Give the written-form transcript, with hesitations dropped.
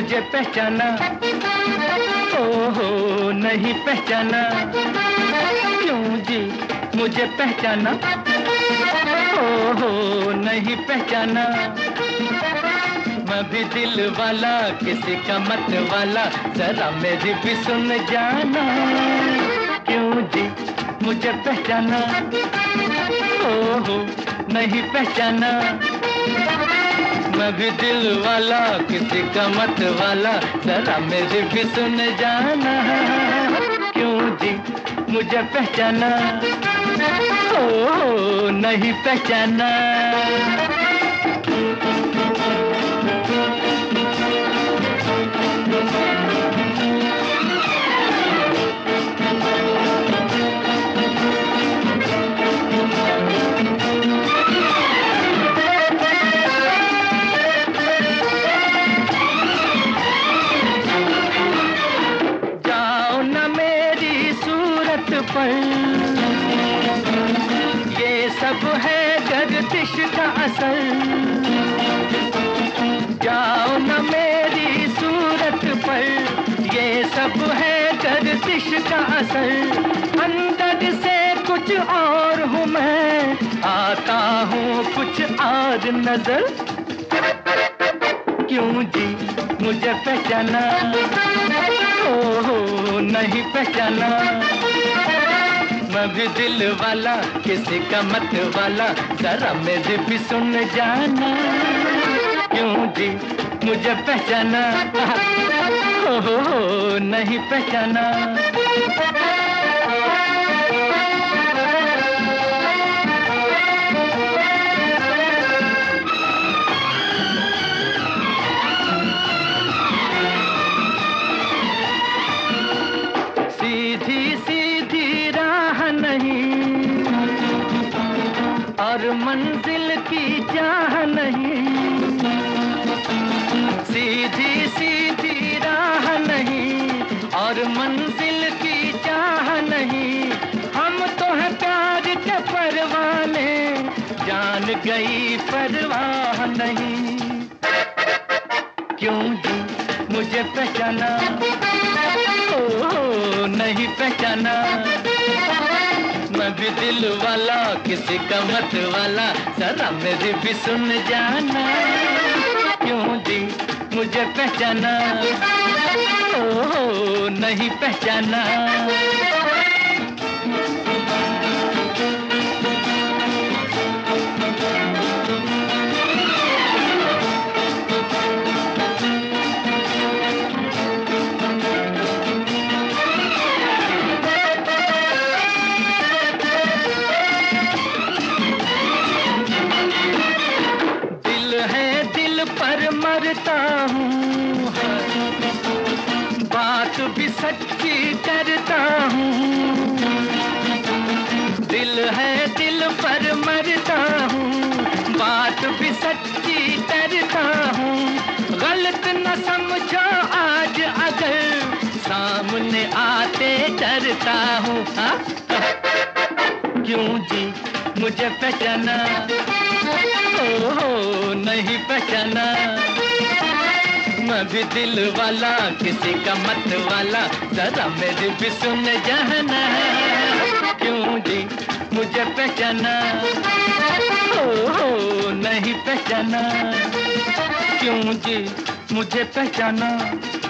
मुझे पहचाना, ओहो नहीं पहचाना, क्यों जी मुझे पहचाना, ओहो नहीं पहचाना। मैं भी दिल वाला किसी का मत वाला, जरा मेरी भी सुन जाना, क्यों जी मुझे पहचाना, ओहो नहीं पहचाना। मैं भी दिल वाला किसी का मत वाला, जरा मेरी भी सुन जाना, क्यों जी मुझे पहचाना, ओहो नहीं पहचाना। पर ये सब है गर्दिश का असर, जाओ न मेरी सूरत पर, ये सब है गर्दिश का असर। अंदर से कुछ और हूँ मैं, आता हूँ कुछ और नजर, क्यों जी मुझे पहचाना, ओहो नहीं पहचाना। मैं भी दिल वाला किसी का मत वाला, जरा मेरी भी सुन जाना, क्यों जी मुझे पहचाना, ओहो नहीं पहचाना। सीधी सीधी राह नहीं और मंजिल की चाह नहीं, सीधी सीधी राह नहीं और मंजिल की चाह नहीं। हम तो है प्यार के परवाने, जान गई परवाह नहीं, क्यों जी मुझे पहचाना, ओहो नहीं पहचाना। मैं भी दिल वाला किसी का मत वाला, जरा मेरी भी सुन जाना, क्यों जी मुझे पहचाना, ओहो नहीं पहचाना। पर मरता हूँ, बात भी सच्ची करता हूँ। दिल है दिल पर मरता हूँ, बात भी सच्ची करता हूँ। गलत न समझो आज अगर सामने आते डरता हूँ, हाँ? क्यों जी मुझे पहचाना, ओहो नहीं पहचाना। मैं भी दिल वाला किसी का मत वाला, जरा मेरी भी सुन जाना, क्यों जी मुझे पहचाना, ओहो नहीं पहचाना, क्यों जी मुझे पहचाना।